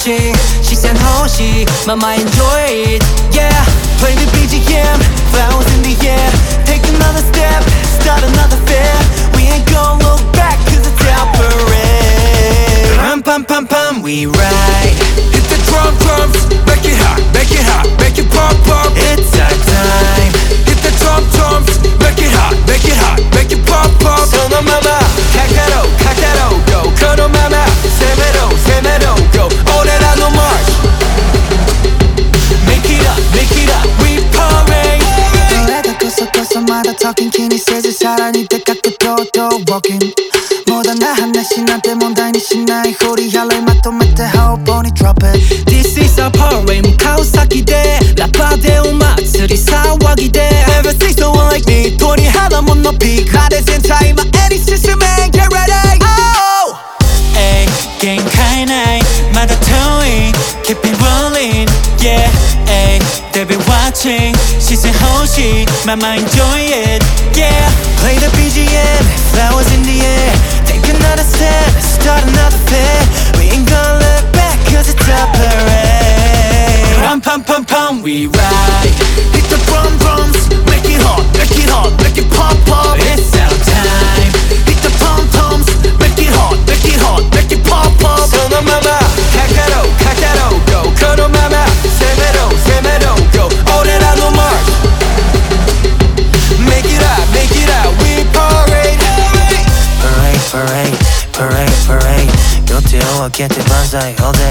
watching 시선 호시 Mama enjoy it Yeah Play the BGM Flowers in the air Take another step Start another fair We ain't gonna look back Cause it's our parade Pam pam pam pam We ride Hit the drums Make it hot, make it hot Make it pop pop It's our time Hit the drums Make it hot, make it hot Make it pop pop Sono mama Kakaro, kakaro go Kono mama Semero, semero go 오래라도 march Make it up We parade 노래가 커서 talking 괜히 세질 사랑이 때깎게 또 walking 뭐다 나 하나씩 나한테 뭔다니 신나이 호리 할래 맛도 맺대 how bonnie drop it This is our parade 무카우사기 대 라파데 오마츠리 사와기 대 Never seen someone like me 돈이 하나 못 높이 가대센 타임 any system man get ready Oh Ay限界ないまだ遠い Keep it rolling Yeah Ay They've been watching 시선 호시 Mama enjoy it Yeah Play the BGM Flowers in the air Take another step Start another fair We ain't gonna look back Cause it's a parade Pam pam pam pam We ride Hit the drums Make it hot, make it pop pop It's our time Hit the pom-toms Make it hot, make it pop pop Sono mama Kakaro, kakaro go Kono mama Semero, semero go 오래라도 march Make it up We parade Parade, parade, parade, parade. Go to a get the banzai all day.